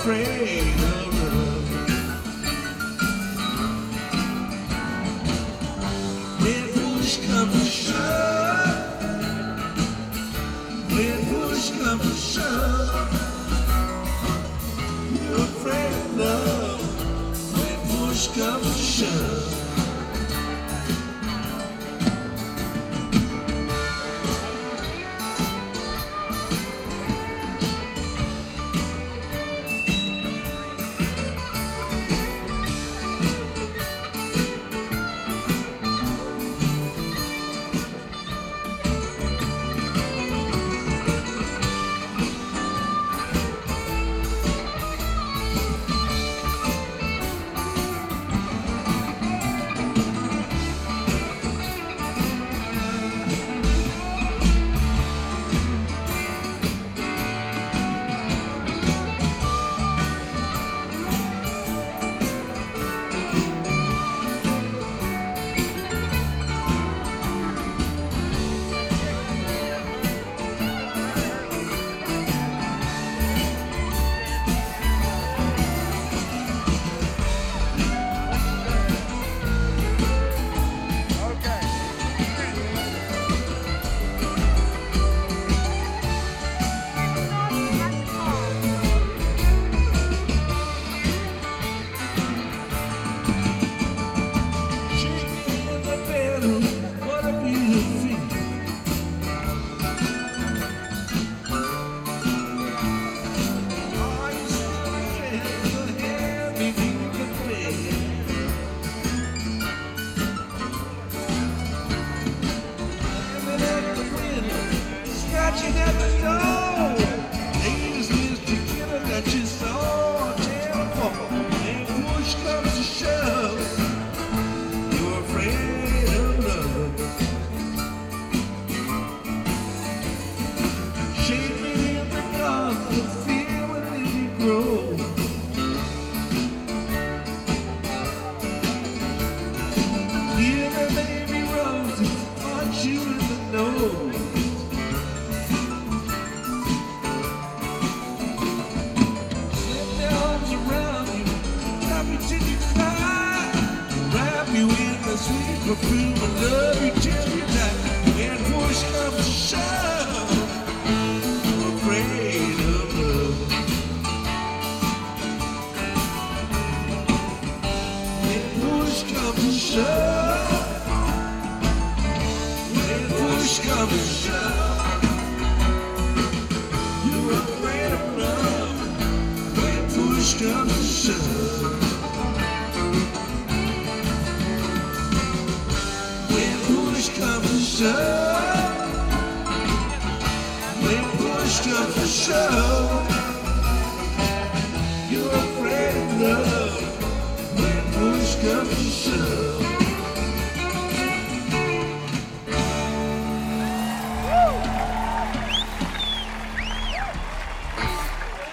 afraid of love. When push comes to shove, when push comes to shove, you're afraid of love. When push comes to shove. You never know. Ladies is together that you saw telephone. And push comes to shove, you're afraid of love. Shake me in the dark, the fear will let you grow. Give me baby roses, punch you in the nose. Sweet perfume of love you till you die. When push comes to shove, you're afraid of love. When push comes to shove, when push comes to shove, you're afraid of love. When push comes to shove. Comes to shove, when push comes to shove, you're afraid of love. When push comes to shove.